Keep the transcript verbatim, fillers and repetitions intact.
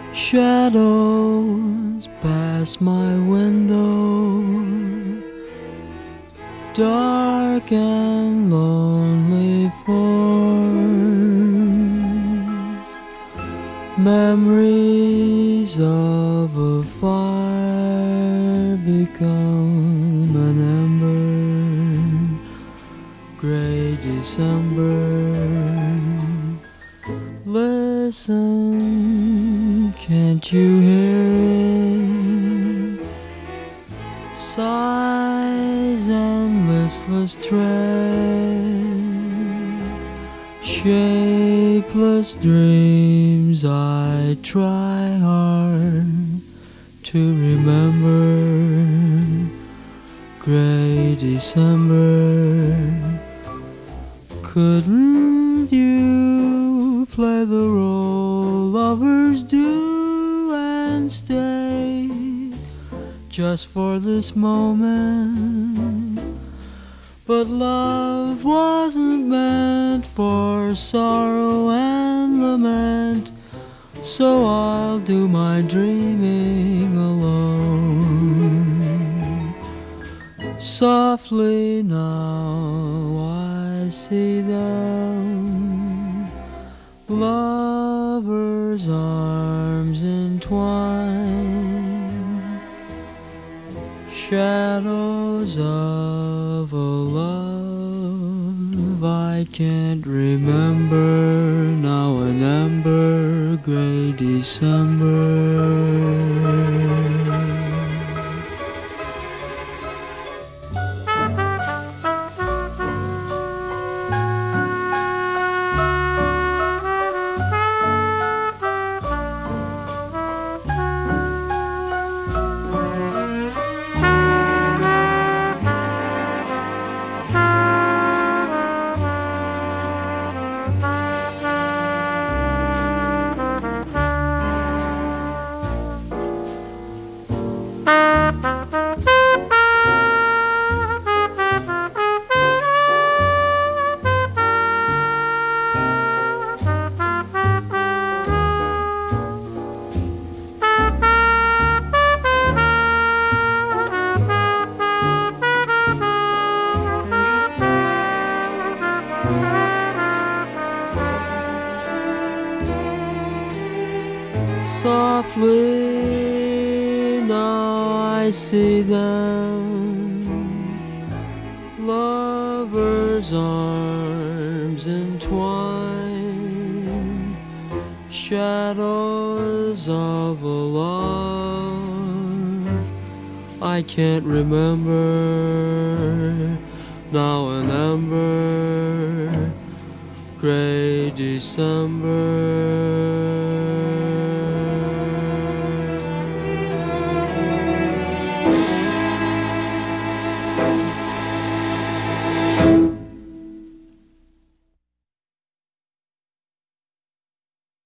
Shadows pass my window, dark and lonely forms, memories of a fire become an ember, gray December. Listen, can't you hear it? Sighs and listless tread, shapeless dreams I try hard to remember. Gray December, couldn't you play the role lovers do and stay just for this moment? But love wasn't meant for sorrow and lament, so I'll do my dreaming alone. Softly now I see them, lovers' arms entwined, shadows of a love I can't remember, now an ember, gray December. Softly now I see them, lovers' arms entwined, shadows of a love I can't remember, now an ember, gray December.